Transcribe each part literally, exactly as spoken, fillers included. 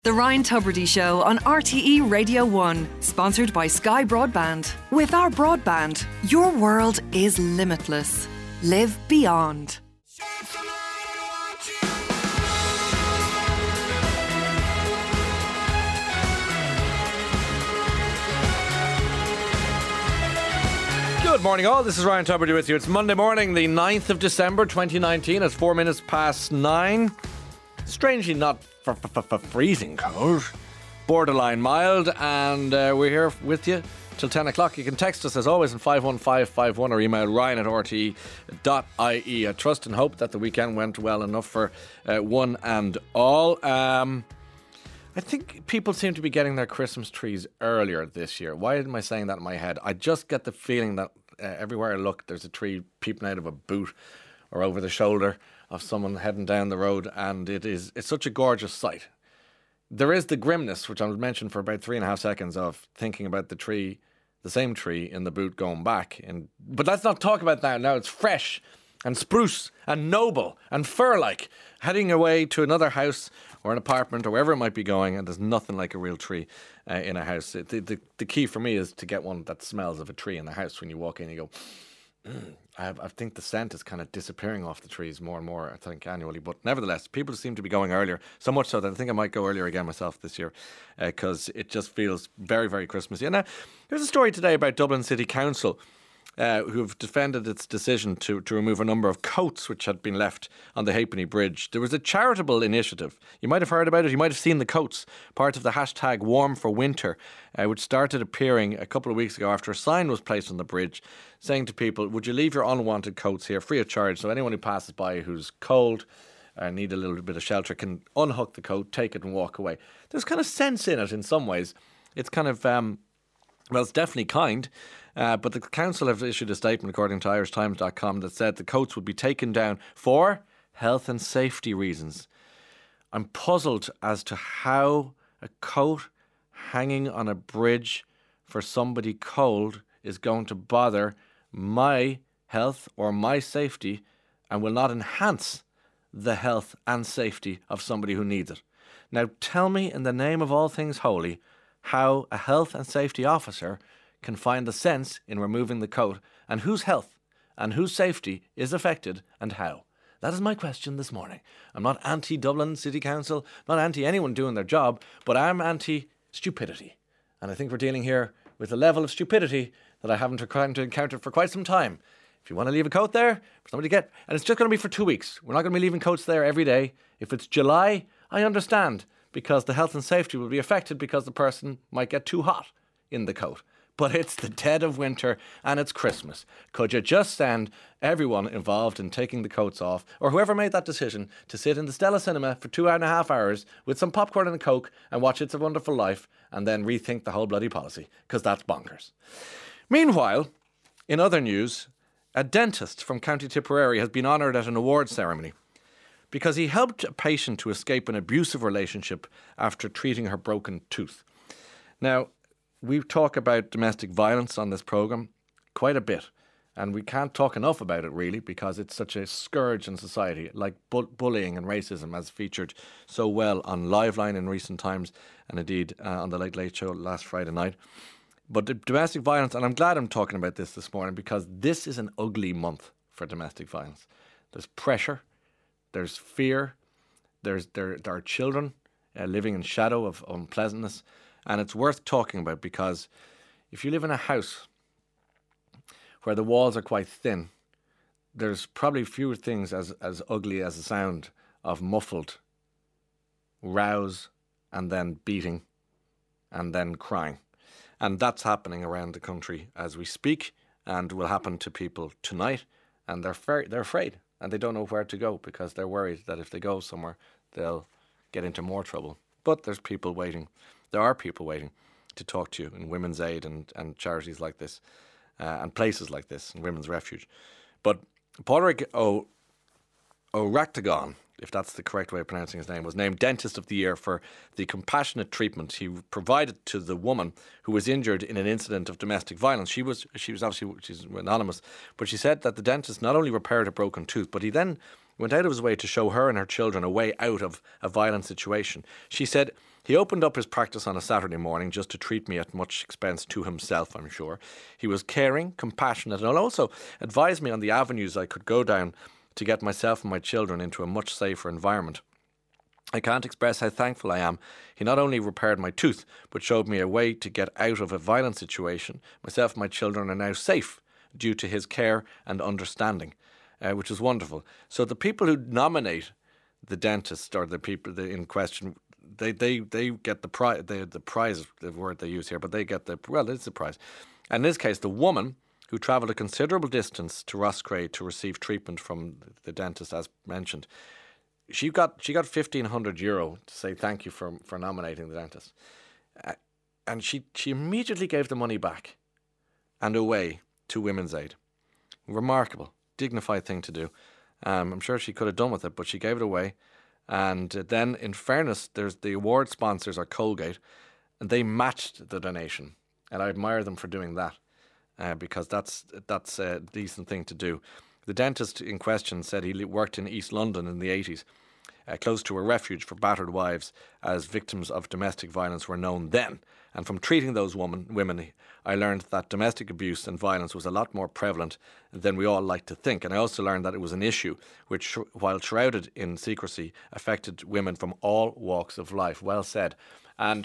The Ryan Tubridy Show on R T E Radio one, sponsored by Sky Broadband. With our broadband, your world is limitless. Live beyond. Good morning all, this is Ryan Tubridy with you. It's Monday morning, the ninth of December twenty nineteen. It's four minutes past nine. Strangely not f- f- f- freezing cold, borderline mild, and uh, we're here with you till ten o'clock. You can text us as always on five one five five one or email ryan at r t e dot i e. I trust and hope that the weekend went well enough for uh, one and all. Um, I think people seem to be getting their Christmas trees earlier this year. Why am I saying that in my head? I just get the feeling that uh, everywhere I look there's a tree peeping out of a boot or over the shoulder of someone heading down the road, and it is it's such a gorgeous sight. There is the grimness, which I mentioned for about three and a half seconds, of thinking about the tree, the same tree in the boot going back. And but let's not talk about that now. It's fresh and spruce and noble and fir-like, heading away to another house or an apartment or wherever it might be going, and there's nothing like a real tree uh, in a house. It, the, the, the key for me is to get one that smells of a tree in the house when you walk in. You go, mm. I, have, I think the scent is kind of disappearing off the trees more and more, I think, annually. But nevertheless, people seem to be going earlier, so much so that I think I might go earlier again myself this year, because uh, it just feels very, very Christmassy. And uh, there's a story today about Dublin City Council, Uh, who have defended its decision to, to remove a number of coats which had been left on the Halfpenny Bridge. There was a charitable initiative. You might have heard about it. You might have seen the coats, part of the hashtag Warm for Winter, uh, which started appearing a couple of weeks ago after a sign was placed on the bridge saying to people, would you leave your unwanted coats here free of charge, so anyone who passes by who's cold and need a little bit of shelter can unhook the coat, take it and walk away. There's kind of sense in it in some ways. It's kind of... Um, Well, it's definitely kind, uh, but the council have issued a statement, according to irish times dot com, that said the coats would be taken down for health and safety reasons. I'm puzzled as to how a coat hanging on a bridge for somebody cold is going to bother my health or my safety and will not enhance the health and safety of somebody who needs it. Now, tell me, in the name of all things holy, how a health and safety officer can find the sense in removing the coat, and whose health and whose safety is affected and how. That is my question this morning. I'm not anti-Dublin City Council, not anti anyone doing their job, but I'm anti-stupidity. And I think we're dealing here with a level of stupidity that I haven't encountered for quite some time. If you want to leave a coat there for somebody to get, and it's just going to be for two weeks. We're not going to be leaving coats there every day. If it's July, I understand, because the health and safety will be affected because the person might get too hot in the coat. But it's the dead of winter and it's Christmas. Could you just send everyone involved in taking the coats off, or whoever made that decision, to sit in the Stella Cinema for two and a half hours with some popcorn and a Coke and watch It's a Wonderful Life and then rethink the whole bloody policy, because that's bonkers. Meanwhile, in other news, a dentist from County Tipperary has been honoured at an awards ceremony because he helped a patient to escape an abusive relationship after treating her broken tooth. Now, we talk about domestic violence on this programme quite a bit, and we can't talk enough about it, really, because it's such a scourge in society, like bu- bullying and racism, as featured so well on Liveline in recent times, and indeed uh, on the Late Late Show last Friday night. But the domestic violence, and I'm glad I'm talking about this this morning, because this is an ugly month for domestic violence. There's pressure. There's fear, there's there, there are children uh, living in shadow of unpleasantness, and it's worth talking about, because if you live in a house where the walls are quite thin, there's probably fewer things as, as ugly as the sound of muffled rows and then beating and then crying. And that's happening around the country as we speak, and will happen to people tonight, and they're fer- they're afraid. And they don't know where to go because they're worried that if they go somewhere, they'll get into more trouble. But there's people waiting. There are people waiting to talk to you in Women's Aid and, and charities like this, uh, and places like this, and Women's Refuge. But Pádraig Ó Uachtaráin, if that's the correct way of pronouncing his name, was named Dentist of the Year for the compassionate treatment he provided to the woman who was injured in an incident of domestic violence. She was she was obviously she's anonymous, but she said that the dentist not only repaired a broken tooth, but he then went out of his way to show her and her children a way out of a violent situation. She said, He opened up his practice on a Saturday morning just to treat me at much expense to himself, I'm sure. He was caring, compassionate, and also advised me on the avenues I could go down to get myself and my children into a much safer environment. I can't express how thankful I am. He not only repaired my tooth, but showed me a way to get out of a violent situation. Myself and my children are now safe due to his care and understanding, uh, which is wonderful. So the people who nominate the dentist or the people in question, they they, they get the prize, the, the prize, the word they use here, but they get the, well, it's the prize. And in this case, the woman who travelled a considerable distance to Roscrea to receive treatment from the dentist, as mentioned, She got she got fifteen hundred euro to say thank you for for nominating the dentist, uh, and she she immediately gave the money back, and away to Women's Aid. Remarkable, dignified thing to do. Um, I'm sure she could have done with it, but she gave it away. And uh, then, in fairness, there's the award sponsors are Colgate, and they matched the donation, and I admire them for doing that, uh, because that's that's a decent thing to do. The dentist in question said he worked in East London in the eighties, uh, close to a refuge for battered wives, as victims of domestic violence were known then. And from treating those woman, women, I learned that domestic abuse and violence was a lot more prevalent than we all like to think. And I also learned that it was an issue which, while shrouded in secrecy, affected women from all walks of life. Well said. And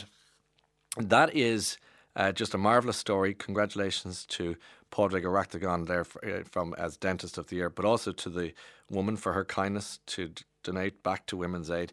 that is uh, just a marvellous story. Congratulations to Pádraig Ó Rachtagáin there for, uh, from as Dentist of the Year, but also to the woman for her kindness to d- donate back to Women's Aid.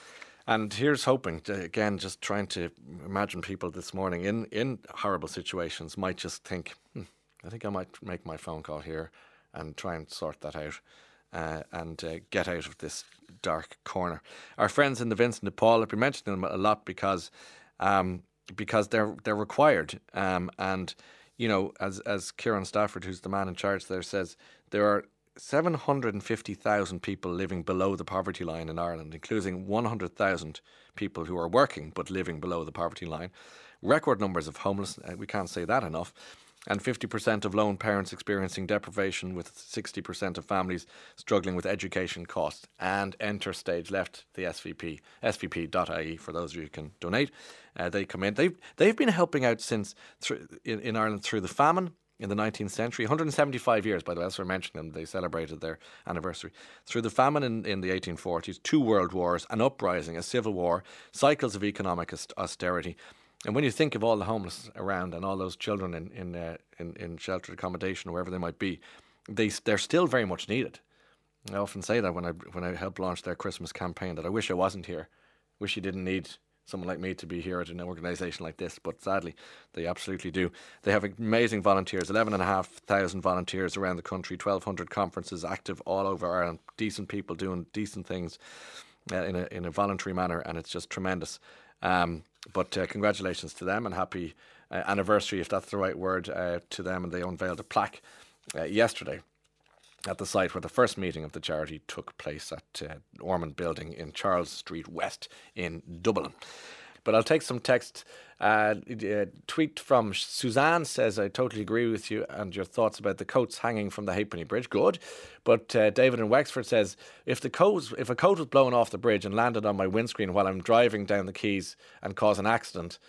And here's hoping, to, again, just trying to imagine people this morning in, in horrible situations might just think, hmm, I think I might make my phone call here and try and sort that out uh, and uh, get out of this dark corner. Our friends in the Vincent de Paul, I've been mentioning them a lot because um, because they're they're required. Um, and, you know, as, as Kieran Stafford, who's the man in charge there, says, there are seven hundred fifty thousand people living below the poverty line in Ireland, including one hundred thousand people who are working but living below the poverty line. Record numbers of homeless, we can't say that enough, and fifty percent of lone parents experiencing deprivation, with sixty percent of families struggling with education costs. And Enter Stage left the S V P, S V P dot I E for those of you who can donate. Uh, they come in. They've, they've been helping out since through, in, in Ireland through the famine in the nineteenth century, one hundred seventy-five years, by the way, as we're mentioning them, they celebrated their anniversary. Through the famine in, in the eighteen forties, two world wars, an uprising, a civil war, cycles of economic austerity. And when you think of all the homeless around and all those children in in, uh, in, in sheltered accommodation, wherever they might be, they, they're still very much needed. I often say that when I when I help launch their Christmas campaign, that I wish I wasn't here. Wish you didn't need someone like me to be here at an organisation like this, but sadly, they absolutely do. They have amazing volunteers, eleven and a half thousand volunteers around the country, twelve hundred conferences active all over Ireland, decent people doing decent things uh, in a in a voluntary manner, and it's just tremendous. Um, but uh, congratulations to them, and happy uh, anniversary, if that's the right word, uh, to them. And they unveiled a plaque uh, yesterday at the site where the first meeting of the charity took place at uh, Ormond Building in Charles Street West in Dublin. But I'll take some text. Uh, a tweet from Suzanne says, I totally agree with you and your thoughts about the coats hanging from the Halfpenny Bridge. Good. But uh, David in Wexford says, if the coat, if a coat was blown off the bridge and landed on my windscreen while I'm driving down the quays and cause an accident,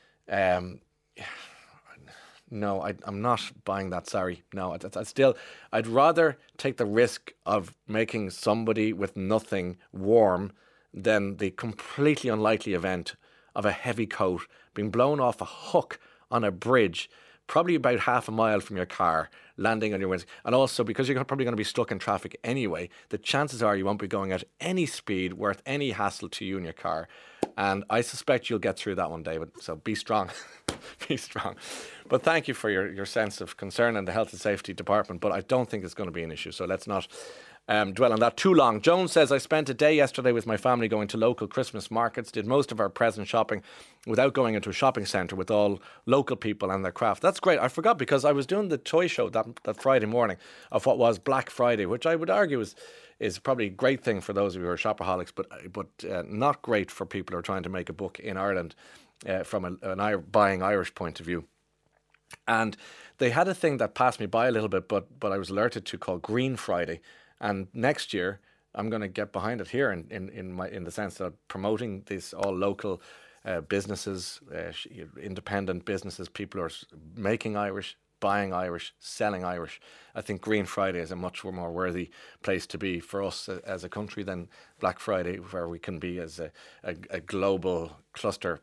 um, no, I, I'm not buying that. Sorry. No, I, I still, I'd rather take the risk of making somebody with nothing warm than the completely unlikely event of a heavy coat being blown off a hook on a bridge, probably about half a mile from your car, landing on your windscreen. And also, because you're probably going to be stuck in traffic anyway, the chances are you won't be going at any speed worth any hassle to you in your car. And I suspect you'll get through that one, David. So be strong. Be strong. But thank you for your, your sense of concern in the Health and Safety Department. But I don't think it's going to be an issue. So let's not Um, dwell on that too long. Joan says, I spent a day yesterday with my family going to local Christmas markets, did most of our present shopping without going into a shopping centre with all local people and their craft. That's great. I forgot, because I was doing the toy show that, that Friday morning of what was Black Friday, which I would argue is is probably a great thing for those of you who are shopaholics, but but uh, not great for people who are trying to make a buck in Ireland uh, from a, an buying Irish point of view. And they had a thing that passed me by a little bit, but but I was alerted to, called Green Friday. And next year, I'm going to get behind it here in, in, in my in the sense of promoting this all local uh, businesses, uh, independent businesses, people who are making Irish, buying Irish, selling Irish. I think Green Friday is a much more worthy place to be for us as a country than Black Friday, where we can be as a, a, a global cluster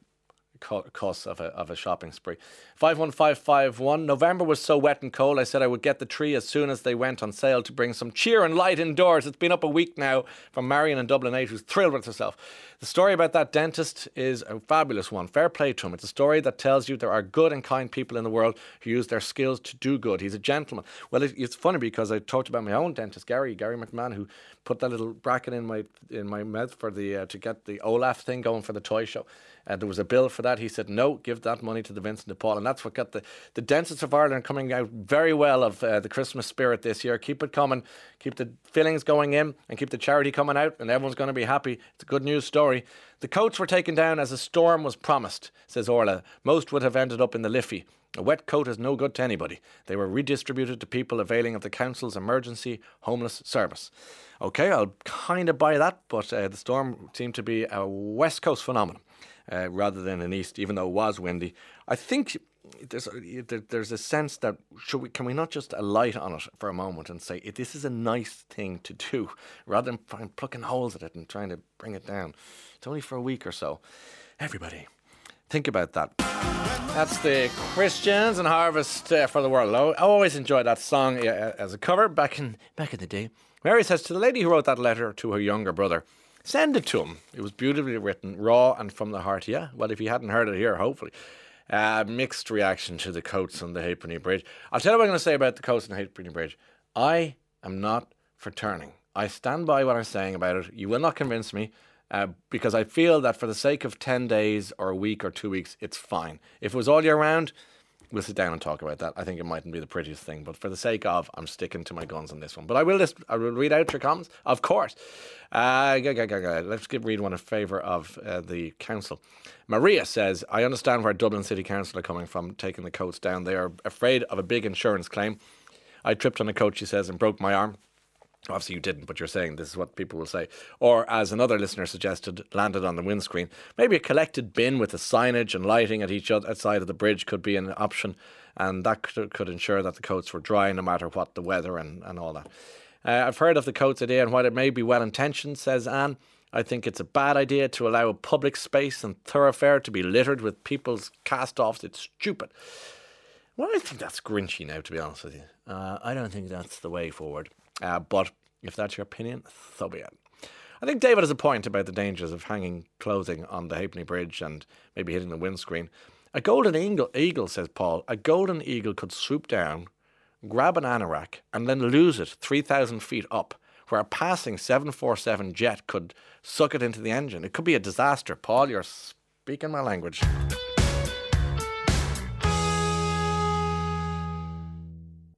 cost of a, of a shopping spree. five one five five one. November was so wet and cold, I said I would get the tree as soon as they went on sale to bring some cheer and light indoors. It's been up a week now, from Marion in Dublin eight, who's thrilled with herself. The story about that dentist is a fabulous one. Fair play to him. It's a story that tells you there are good and kind people in the world who use their skills to do good. He's a gentleman. Well, it, it's funny because I talked about my own dentist, Gary, Gary McMahon, who put that little bracket in my in my mouth for the uh, to get the Olaf thing going for the toy show. And uh, there was a bill for that. He said, no, give that money to the Vincent de Paul. And that's what got the, the Dentists of Ireland coming out very well of uh, the Christmas spirit this year. Keep it coming. Keep the fillings going in and keep the charity coming out, and everyone's going to be happy. It's a good news story. The coats were taken down as a storm was promised, says Orla. Most would have ended up in the Liffey. A wet coat is no good to anybody. They were redistributed to people availing of the council's emergency homeless service. OK, I'll kind of buy that, but uh, the storm seemed to be a West Coast phenomenon uh, rather than an East, even though it was windy. I think there's a, there's a sense that should we can we not just alight on it for a moment and say this is a nice thing to do, rather than plucking holes at it and trying to bring it down. It's only for a week or so. Everybody, think about that. That's the Christians and Harvest uh, for the World. I always enjoyed that song uh, as a cover back in back in the day. Mary says to the lady who wrote that letter to her younger brother, send it to him. It was beautifully written, raw and from the heart. Yeah, well, if you hadn't heard it here, hopefully. Uh, mixed reaction to the Coats on the Halfpenny Bridge. I'll tell you what I'm going to say about the Coats on the Halfpenny Bridge. I am not for turning. I stand by what I'm saying about it. You will not convince me. Uh, because I feel that for the sake of ten days or a week or two weeks, it's fine. If it was all year round, we'll sit down and talk about that. I think it mightn't be the prettiest thing, but for the sake of, I'm sticking to my guns on this one. But I will list, I will read out your comments, of course. Uh, go, go, go, go. Let's give read one in favour of uh, the council. Maria says, I understand where Dublin City Council are coming from, taking the Coats down. They are afraid of a big insurance claim. I tripped on a coat, she says, and broke my arm. Obviously you didn't, but you're saying this is what people will say. Or, as another listener suggested, landed on the windscreen. Maybe a collected bin with the signage and lighting at each other side of the bridge could be an option, and that could, could ensure that the coats were dry no matter what the weather and, and all that. Uh, I've heard of the Coats idea, and while it may be well-intentioned, says Anne, I think it's a bad idea to allow a public space and thoroughfare to be littered with people's cast-offs. It's stupid. Well, I think that's grinchy now, to be honest with you. Uh, I don't think that's the way forward. Uh, but if that's your opinion, so be it. I think David has a point about the dangers of hanging clothing on the Halfpenny Bridge and maybe hitting the windscreen. A golden eagle, eagle, says Paul, a golden eagle could swoop down, grab an anorak and then lose it three thousand feet up, where a passing seven forty-seven jet could suck it into the engine. It could be a disaster. Paul, you're speaking my language.